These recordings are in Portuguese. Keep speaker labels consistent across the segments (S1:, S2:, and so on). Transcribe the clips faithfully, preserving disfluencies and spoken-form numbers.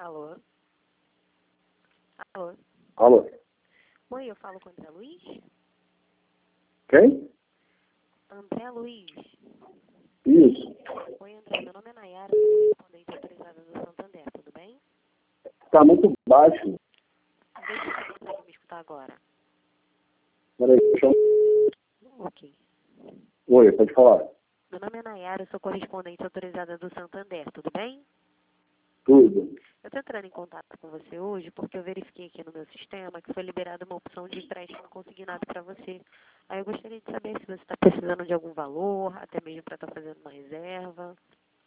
S1: Alô? Alô?
S2: Alô?
S1: Oi, eu falo com o André Luiz?
S2: Quem?
S1: André Luiz.
S2: Isso.
S1: Oi, André, meu nome é Nayara, sou correspondente autorizada do Santander, tudo bem?
S2: Tá muito baixo.
S1: Deixa eu ver se você consegue me escutar agora.
S2: Peraí, deixa eu...
S1: Ok.
S2: Oi, pode falar.
S1: Meu nome é Nayara, sou correspondente autorizada do Santander, tudo bem?
S2: Tudo.
S1: Eu estou entrando em contato com você hoje porque eu verifiquei aqui no meu sistema que foi liberada uma opção de empréstimo consignado para você. Aí eu gostaria de saber se você está precisando de algum valor, até mesmo para estar fazendo uma reserva.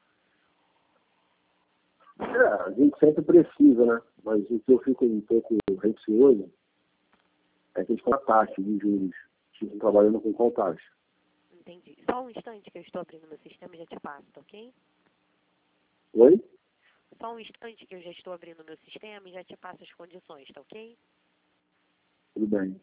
S2: É, a gente sempre precisa, né? Mas o que eu fico um pouco receoso é a questão da taxa de juros. Estou trabalhando com qual taxa?
S1: Entendi. Só um instante que eu estou abrindo meu sistema e já te passo, tá ok?
S2: Oi?
S1: Só um instante que eu já estou abrindo meu sistema e já te passo as condições, tá ok?
S2: Tudo bem.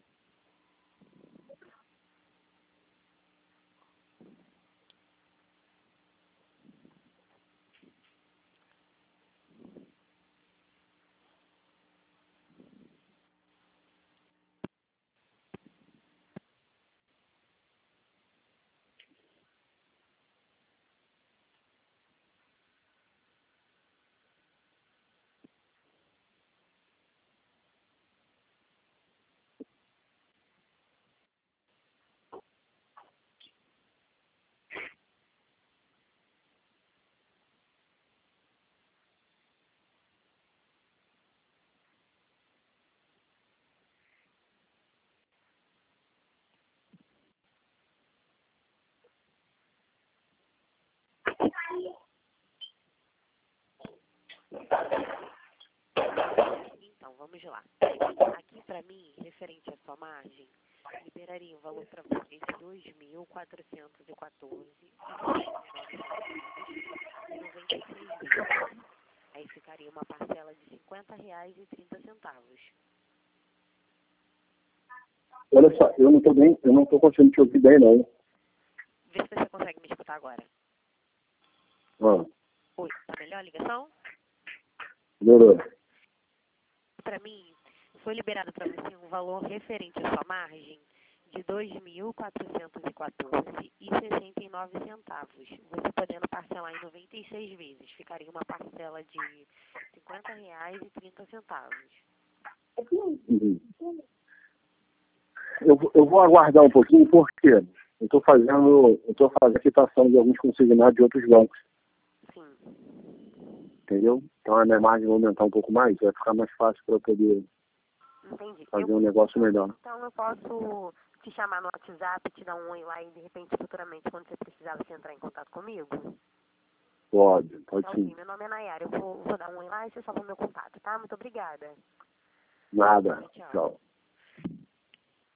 S1: Então, vamos lá. Aqui para mim, referente à sua margem, liberaria um valor para você de dois mil quatrocentos e quatorze e noventa e seis vezes. Aí ficaria uma parcela de cinquenta reais e trinta centavos.
S2: Olha só, eu não estou bem, eu não estou conseguindo te ouvir bem, não.
S1: Vê se você consegue me escutar agora.
S2: Ah,
S1: Oi, tá melhor a ligação?
S2: melhorou.
S1: Para mim, foi liberado para você um valor referente à sua margem de dois mil quatrocentos e quatorze e sessenta e nove centavos. Você podendo parcelar em noventa e seis vezes. Ficaria uma parcela de cinquenta reais e trinta centavos.
S2: Uhum. Eu, vou- eu vou aguardar um pouquinho, porque eu estou fazendo, eu estou fazendo a quitação de alguns consignados de outros bancos,
S1: Sim,
S2: entendeu? Então a minha margem vai aumentar um pouco mais, vai ficar mais fácil para eu poder
S1: entendi.
S2: fazer
S1: Eu,
S2: um negócio melhor.
S1: então eu posso te chamar no WhatsApp, te dar um oi lá e de repente futuramente quando você precisar você entrar em contato comigo?
S2: Pode, pode
S1: Então,
S2: sim.
S1: sim, meu nome é Nayara. Eu vou, vou dar um oi lá e você salva o meu contato, tá? Muito obrigada.
S2: Nada.
S1: Tchau.
S2: Tchau.